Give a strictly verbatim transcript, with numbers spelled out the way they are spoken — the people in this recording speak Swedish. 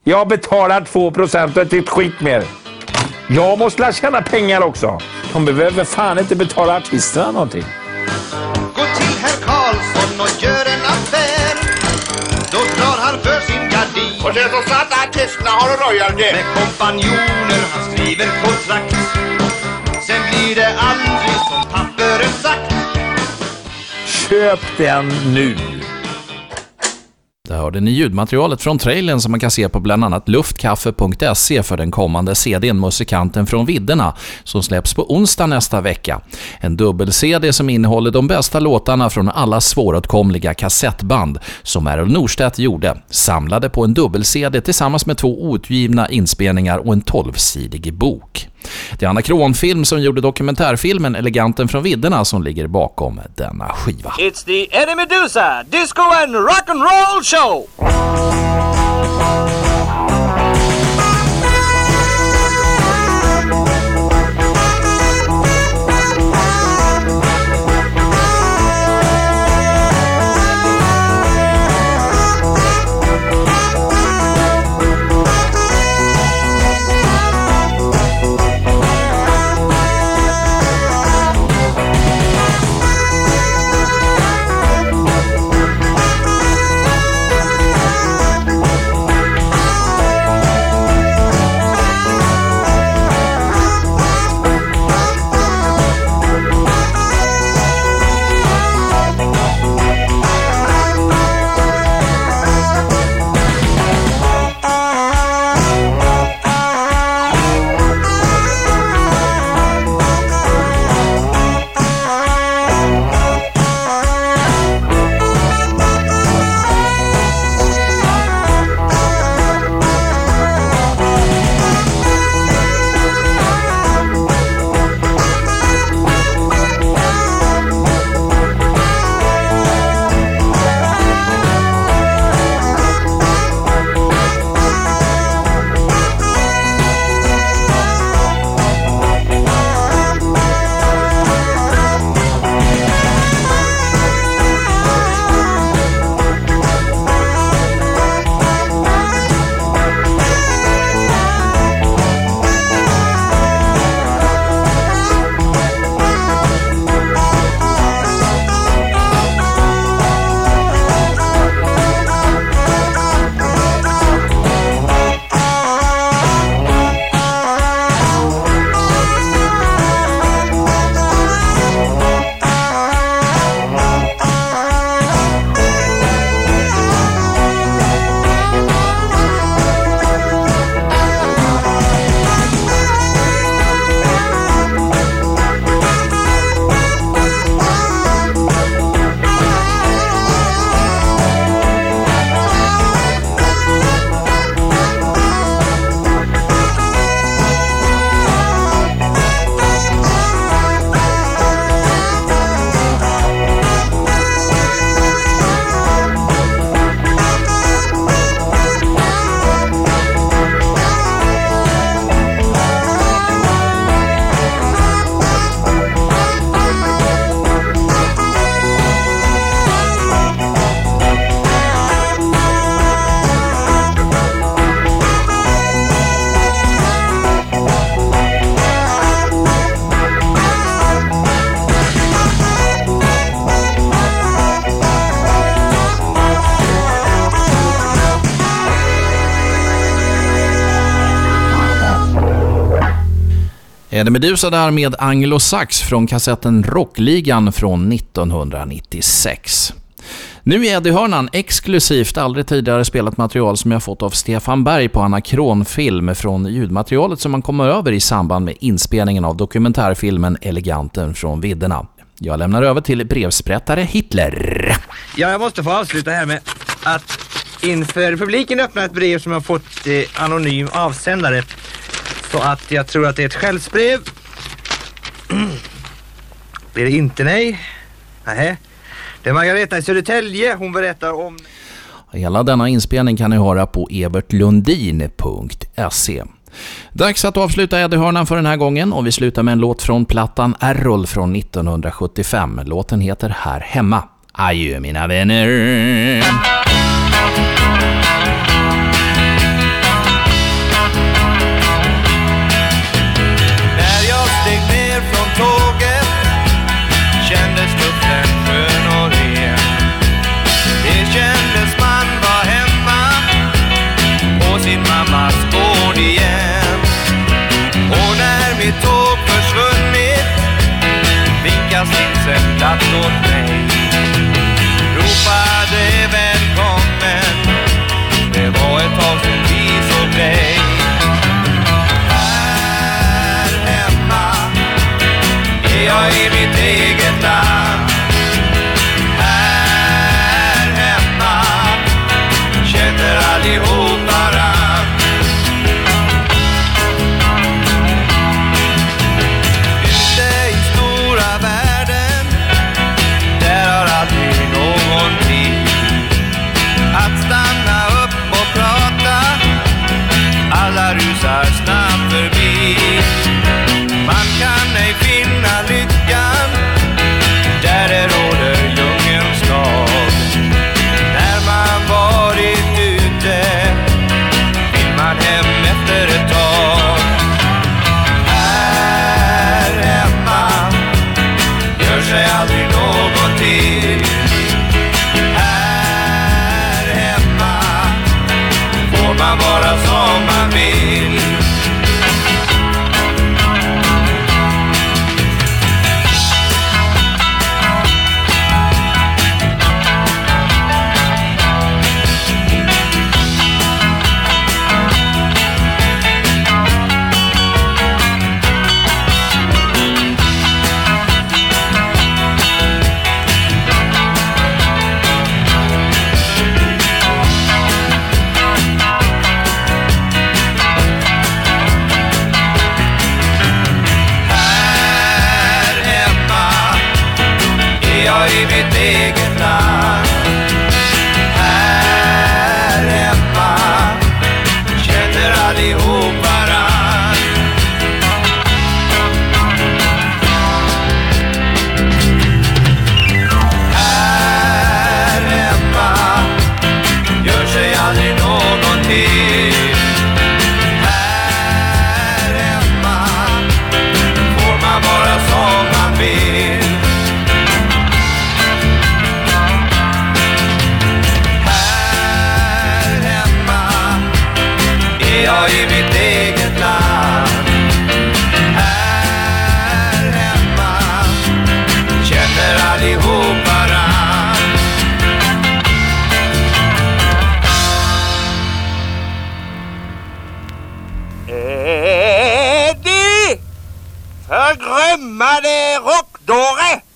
Jag betalar två procent och ett skit mer. Jag måste lära tjäna pengar också. De behöver fan inte betala artisterna någonting. Gå till herr Karlsson och gör en affär. Då drar han för sin gardin. Och det är så att artisterna har en royalty. Med kompanjoner han skriver kontrakt. Sen blir det aldrig som papperet sagt. Köp den nu. Där hörde ni ljudmaterialet från trailern som man kan se på bland annat luftkaffe punkt se för den kommande C D:n Musikanten från vidderna som släpps på onsdag nästa vecka. En dubbel-C D som innehåller de bästa låtarna från alla svåråtkomliga kassettband som Errol Norstedt gjorde, samlade på en dubbel-C D tillsammans med två outgivna inspelningar och en tolvsidig bok. Det är Anna Kronfilm som gjorde dokumentärfilmen Eleganten från vidderna som ligger bakom denna skiva. It's the Eddie Meduza Disco and Rock and Roll Show. Eddie Meduza där med Anglo-Sax från kassetten Rockligan från nittonhundranittiosex. Nu är Eddie-hörnan exklusivt aldrig tidigare spelat material som jag fått av Stefan Berg på Anna Kronfilm från ljudmaterialet som man kommer över i samband med inspelningen av dokumentärfilmen Eleganten från vidderna. Jag lämnar över till brevsprättare Hitler. Ja, jag måste få avsluta här med att inför publiken öppna ett brev som jag fått eh, anonym avsändare. Så att jag tror att det är ett självsbrev. Blir det inte nej? Nej. Det är Margareta i Södertälje. Hon berättar om... Hela denna inspelning kan ni höra på ebertlundin punkt se. Dags att avsluta Eddie-hörnan för den här gången och vi slutar med en låt från plattan Errol från nittonhundrasjuttiofem. Låten heter Här hemma. Adjö mina vänner. ropade välkommen. Det var ett tag sedan vi såg dig. Här hemma är jag i mitt eget land. Här hemma känner allihop varann. Ute i stora världen, där har alltid någon tid att stanna upp och prata. Alla rusar snabbt förbi. Man kan ej finna lyckan där det råder djungelns lag. När man varit ute vill man hem efter ett tag. Här hemma gör sig aldrig någonting. Här hemma får man vara som man vill. I mitt eget land. Här hemma känner allihop varann. Här hemma gör sig aldrig någonting. Här hemma får man vara som man vill. Jag i mitt eget land. Här hemma känner allihop varann. Eddie! Förgrömmade rockdåre!